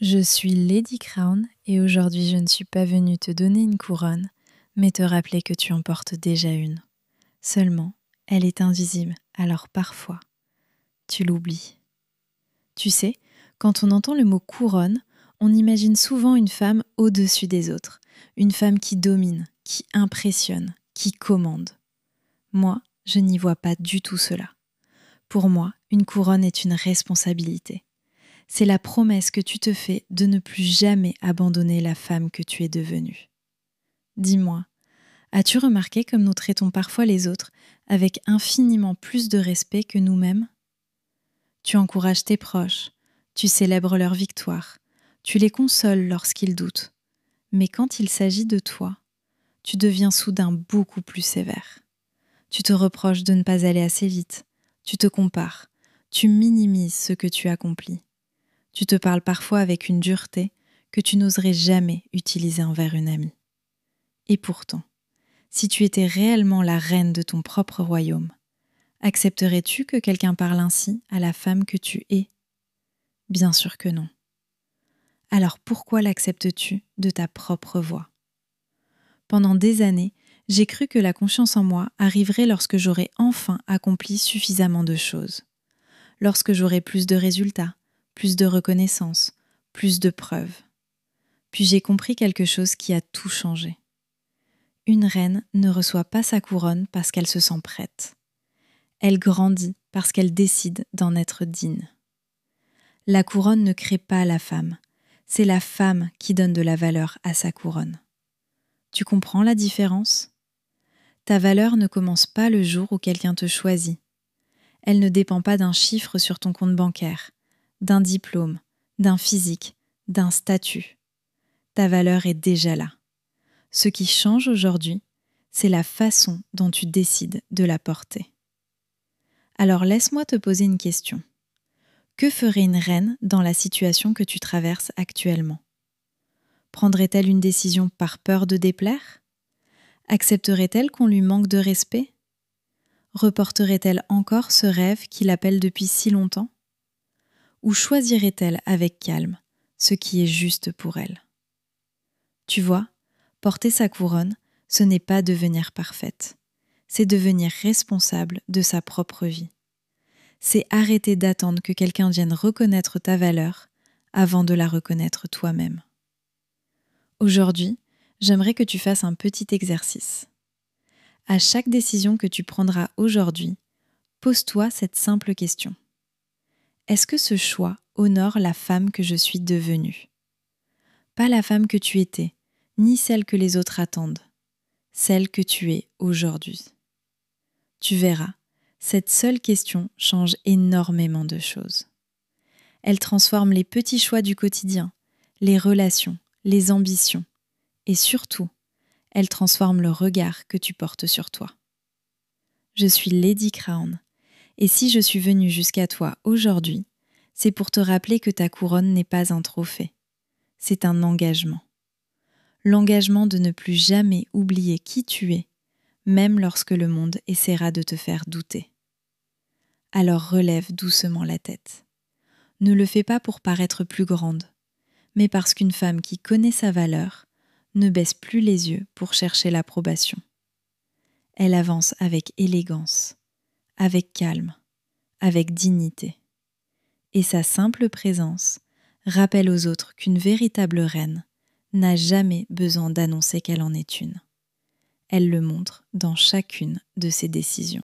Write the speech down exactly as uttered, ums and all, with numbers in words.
Je suis Lady Crown et aujourd'hui je ne suis pas venue te donner une couronne, mais te rappeler que tu en portes déjà une. Seulement, elle est invisible, alors parfois, tu l'oublies. Tu sais, quand on entend le mot couronne, on imagine souvent une femme au-dessus des autres, une femme qui domine, qui impressionne, qui commande. Moi, je n'y vois pas du tout cela. Pour moi, une couronne est une responsabilité. C'est la promesse que tu te fais de ne plus jamais abandonner la femme que tu es devenue. Dis-moi, as-tu remarqué comme nous traitons parfois les autres avec infiniment plus de respect que nous-mêmes ? Tu encourages tes proches, tu célèbres leurs victoires, tu les consoles lorsqu'ils doutent. Mais quand il s'agit de toi, tu deviens soudain beaucoup plus sévère. Tu te reproches de ne pas aller assez vite, tu te compares, tu minimises ce que tu accomplis. Tu te parles parfois avec une dureté que tu n'oserais jamais utiliser envers une amie. Et pourtant, si tu étais réellement la reine de ton propre royaume, accepterais-tu que quelqu'un parle ainsi à la femme que tu es ? Bien sûr que non. Alors pourquoi l'acceptes-tu de ta propre voix ? Pendant des années, j'ai cru que la confiance en moi arriverait lorsque j'aurais enfin accompli suffisamment de choses. Lorsque j'aurais plus de résultats, plus de reconnaissance, plus de preuves. Puis j'ai compris quelque chose qui a tout changé. Une reine ne reçoit pas sa couronne parce qu'elle se sent prête. Elle grandit parce qu'elle décide d'en être digne. La couronne ne crée pas la femme, c'est la femme qui donne de la valeur à sa couronne. Tu comprends la différence ? Ta valeur ne commence pas le jour où quelqu'un te choisit. Elle ne dépend pas d'un chiffre sur ton compte bancaire, d'un diplôme, d'un physique, d'un statut. Ta valeur est déjà là. Ce qui change aujourd'hui, c'est la façon dont tu décides de la porter. Alors laisse-moi te poser une question. Que ferait une reine dans la situation que tu traverses actuellement ? Prendrait-elle une décision par peur de déplaire ? Accepterait-elle qu'on lui manque de respect ? Reporterait-elle encore ce rêve qui l'appelle depuis si longtemps ? Ou choisirait-elle avec calme ce qui est juste pour elle ? Tu vois, porter sa couronne, ce n'est pas devenir parfaite. C'est devenir responsable de sa propre vie. C'est arrêter d'attendre que quelqu'un vienne reconnaître ta valeur avant de la reconnaître toi-même. Aujourd'hui, j'aimerais que tu fasses un petit exercice. À chaque décision que tu prendras aujourd'hui, pose-toi cette simple question. Est-ce que ce choix honore la femme que je suis devenue ? Pas la femme que tu étais, ni celle que les autres attendent, celle que tu es aujourd'hui. Tu verras, cette seule question change énormément de choses. Elle transforme les petits choix du quotidien, les relations, les ambitions, et surtout, elle transforme le regard que tu portes sur toi. Je suis Lady Crown, et si je suis venue jusqu'à toi aujourd'hui, c'est pour te rappeler que ta couronne n'est pas un trophée, c'est un engagement. L'engagement de ne plus jamais oublier qui tu es, même lorsque le monde essaiera de te faire douter. Alors relève doucement la tête. Ne le fais pas pour paraître plus grande, mais parce qu'une femme qui connaît sa valeur ne baisse plus les yeux pour chercher l'approbation. Elle avance avec élégance, avec calme, avec dignité. Et sa simple présence rappelle aux autres qu'une véritable reine n'a jamais besoin d'annoncer qu'elle en est une. Elle le montre dans chacune de ses décisions.